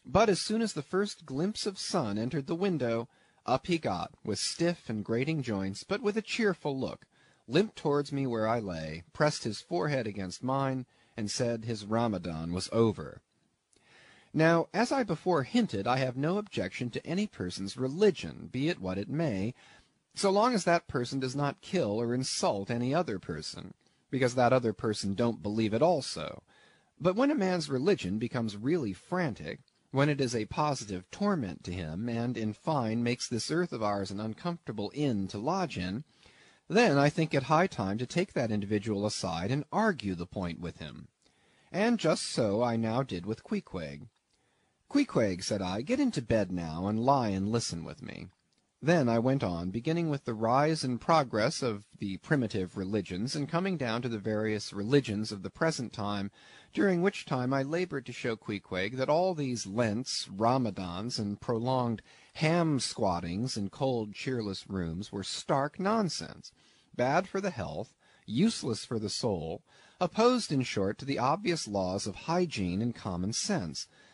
But as soon as the first glimpse of sun entered the window, up he got, with stiff and grating joints, but with a cheerful look, limped towards me where I lay, pressed his forehead against mine, and said his Ramadan was over. Now, as I before hinted, I have no objection to any person's religion, be it what it may, so long as that person does not kill or insult any other person, because that other person don't believe it also. But when a man's religion becomes really frantic, when it is a positive torment to him, and, in fine, makes this earth of ours an uncomfortable inn to lodge in, then I think it high time to take that individual aside and argue the point with him. And just so I now did with Queequeg. "Queequeg," said I, "get into bed now, and lie and listen with me." Then I went on, beginning with the rise and progress of the primitive religions, and coming down to the various religions of the present time, during which time I laboured to show Queequeg that all these Lents, Ramadans, and prolonged ham-squattings in cold, cheerless rooms were stark nonsense, bad for the health, useless for the soul, opposed, in short, to the obvious laws of hygiene and common sense,